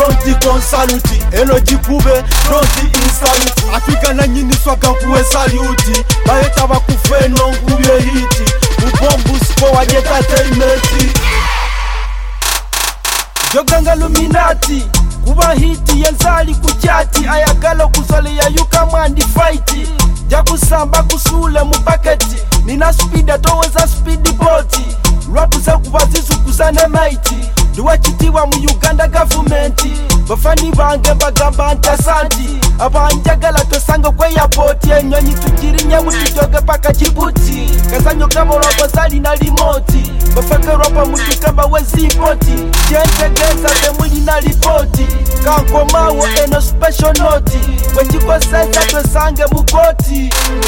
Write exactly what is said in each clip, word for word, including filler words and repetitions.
don't consaluti Eloji kube, don't insaluti Afrika na nyini swaga kuwe saluti Bayeta bakufe non kuye hiti Ubombu spo wa entertainmenti Joganga luminati Kuba hiti yenzali kuchati Ayagalo kuzole ya yuka mwandi fighti Jakusamba kusule mupaketi Nina speed atoweza speedy boti Rapu za kubazizu kuzane maiti Duwa chitiwa mu Uganda governmenti Bafani bange bagamba antasanti Abanjagala tosanga kwe ya poti Enyonyi tukirinye mutijoge paka Djibouti Kazanyo kama ropa zali na limoti Bafake ropa mutukamba wezi poti Jentegeza temuli na lipoti Kanko mawo eno special noti Wechiko senza tosange mukoti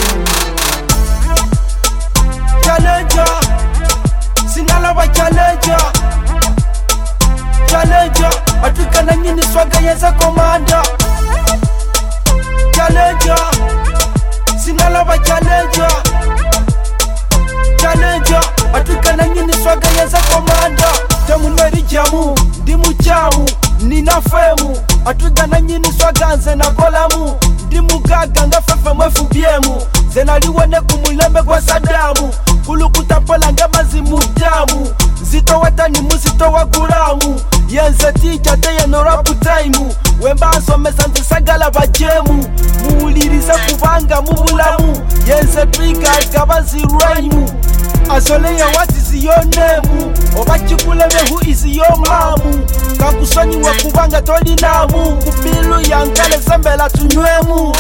Challenger Sinaloba challenger Challenger Afrika na nyini swaga yeza komanda Challenger Sinaloba challenger Challenger Afrika na nyini swaga yeza komanda Temu neri jamu, ndimu jamu, nina femu Afrika na nyini swaga nze na kolamu Ndimu gaga nga fefe mwefu biemu Zena liwene kumulembe kwa Sadamu Kulukuta pola nga mazimu damu Zito watani muzito wa guramu Yenze ticha teye no rapu taimu Wemba asomesa nze sagala bajemu Muuliriza kubanga mubulamu Yenze trika gabazi raimu Azole ya wati ziyo nemu Obachikule mehu izi yo mamu Kakusonyi wa kubanga toli namu Kubilu yankale zembela tunywemu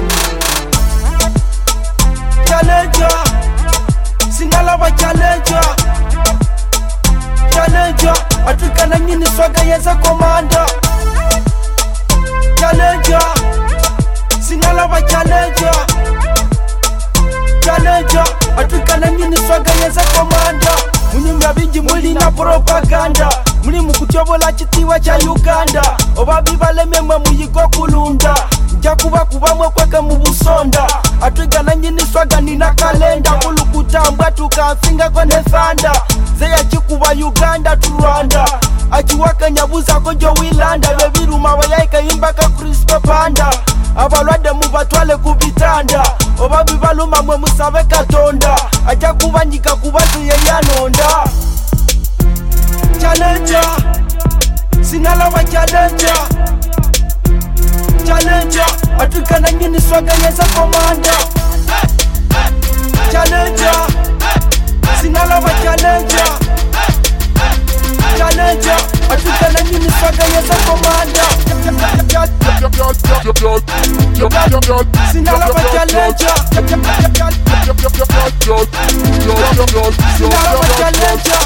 Challenger Sinaloba challenger Challenger Afrika na nyini swaga yeza komanda Challenger Sinaloba challenger Challenger Afrika na nyini swaga yeza komanda Muni mwabiji muli na propaganda Muli mukutyobola chitiwa cha Uganda Obabi baleme mwe muyigo kulunda Njakuba kuba mwe kweke mubusonda Afrika na nyini swaga nina kalenda Kulukutambwa tukafinga kwenye thanda Zeya chikuba Uganda tu Rwanda Achiwaka nyabuza konjo wilanda Bebiruma wayaika imbaka Crispe Panda Abalwade mubatwale kubitanda Obabi baluma mwe musabe katonda Acha kuba njika kubatu ye yanonda Challenger Sinaloba challenger Challenger Afrika na nyini swaga yeza komanda Challenger Sinaloba challenger Challenger Afrika na nyini swaga yeza komanda Sinaloba challenger Sinaloba challenger